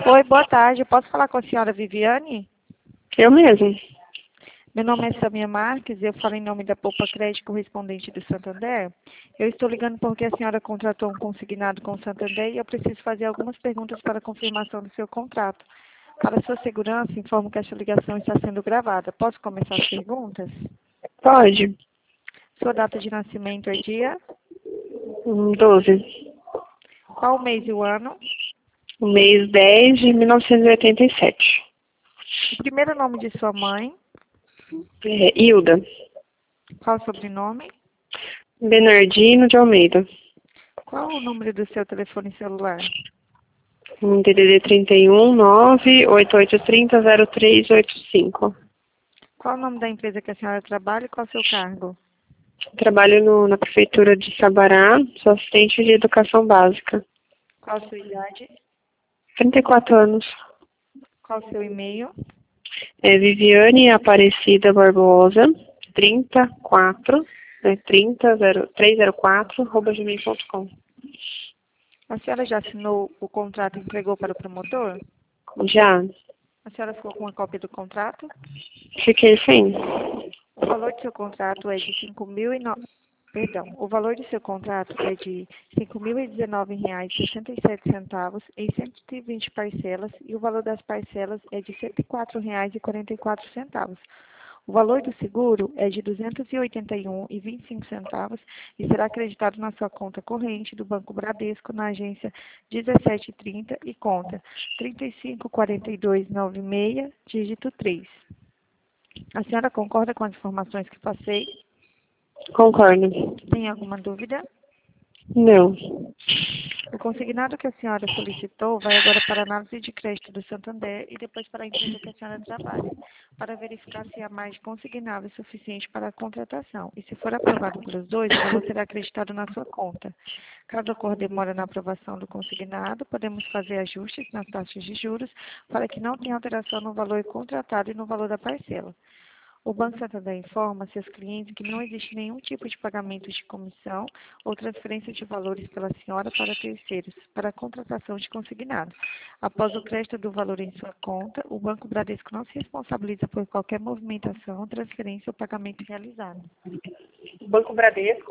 Oi, boa tarde. Posso falar com a senhora Viviane? Eu mesmo. Meu nome é Samia Marques, eu falo em nome da Poupa Crédito correspondente do Santander. Eu estou ligando porque a senhora contratou um consignado com o Santander e eu preciso fazer algumas perguntas para confirmação do seu contrato. Para sua segurança, informo que esta ligação está sendo gravada. Posso começar as perguntas? Pode. Sua data de nascimento é dia? 12. Qual o mês e o ano? O mês 10 de 1987. O primeiro nome de sua mãe? Hilda. Qual o sobrenome? Bernardino de Almeida. Qual o número do seu telefone celular? DDD 31 98830 0385. Qual o nome da empresa que a senhora trabalha e qual o seu cargo? Trabalho na prefeitura de Sabará, sou assistente de educação básica. Qual a sua idade? 34 anos. Qual o seu e-mail? Viviane Aparecida Barbosa, 34, 304, @gmail.com. A senhora já assinou o contrato e entregou para o promotor? Já. A senhora ficou com uma cópia do contrato? Fiquei sem. O valor do seu contrato é de o valor do seu contrato é de R$ 5.019,67 em 120 parcelas e o valor das parcelas é de R$ 104,44. O valor do seguro é de R$ 281,25 e será acreditado na sua conta corrente do Banco Bradesco na agência 1730 e conta 354296, dígito 3. A senhora concorda com as informações que passei? Concordo. Tem alguma dúvida? Não. O consignado que a senhora solicitou vai agora para a análise de crédito do Santander e depois para a empresa que a senhora trabalha, para verificar se há margem consignável suficiente para a contratação. E se for aprovado pelos dois, o valor será acreditado na sua conta. Caso ocorra demora na aprovação do consignado, podemos fazer ajustes nas taxas de juros para que não tenha alteração no valor contratado e no valor da parcela. O Banco Santander informa seus clientes que não existe nenhum tipo de pagamento de comissão ou transferência de valores pela senhora para terceiros, para a contratação de consignado. Após o crédito do valor em sua conta, o Banco Bradesco não se responsabiliza por qualquer movimentação, transferência ou pagamento realizado. O Banco Bradesco